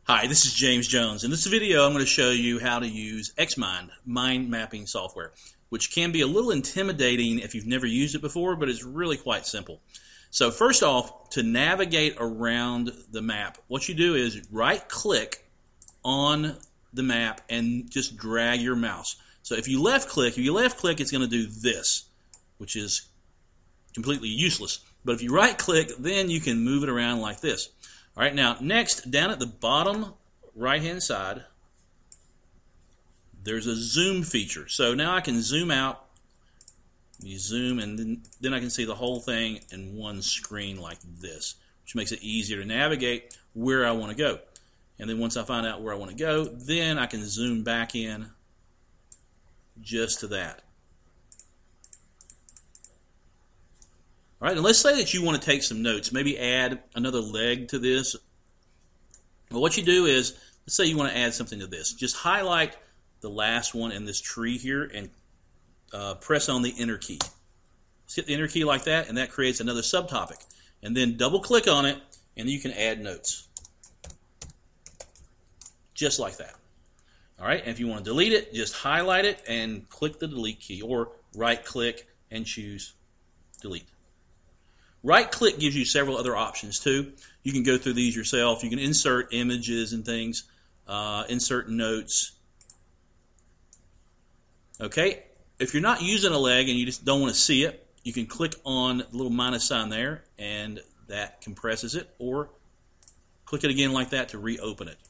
Hi, this is James Jones. In this video, I'm going to show you how to use Xmind, mind mapping software, which can be a little intimidating if you've never used it before, but it's really quite simple. So first off, to navigate around the map, what you do is right-click on the map and just drag your mouse. So if you left-click, it's going to do this, which is completely useless. But if you right-click, then you can move it around like this. All right, now next, down at the bottom right-hand side, there's a zoom feature. So now I can zoom out, you zoom, and then I can see the whole thing in one screen like this, which makes it easier to navigate where I want to go. And then once I find out where I want to go, then I can zoom back in just to that. All right, and let's say that you want to take some notes, maybe add another leg to this. Well, what you do is, let's say you want to add something to this. Just highlight the last one in this tree here and press on the Enter key. Just hit the Enter key like that, and that creates another subtopic. And then double-click on it, and you can add notes. Just like that. All right, and if you want to delete it, just highlight it and click the Delete key, or right-click and choose Delete. Right-click gives you several other options too. You can go through these yourself. You can insert images and things, insert notes. Okay, if you're not using a leg and you just don't want to see it, you can click on the little minus sign there, and that compresses it, or click it again like that to reopen it.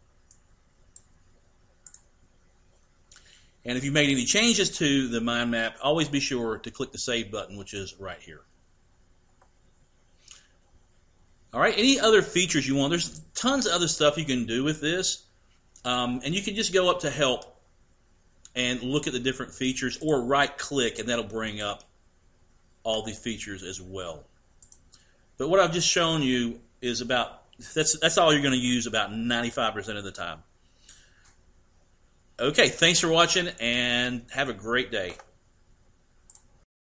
And if you made any changes to the mind map, always be sure to click the Save button, which is right here. All right, any other features you want, there's tons of other stuff you can do with this. And you can just go up to Help and look at the different features, or right-click, and that'll bring up all these features as well. But what I've just shown you is that's all you're going to use about 95% of the time. Okay, thanks for watching, and have a great day.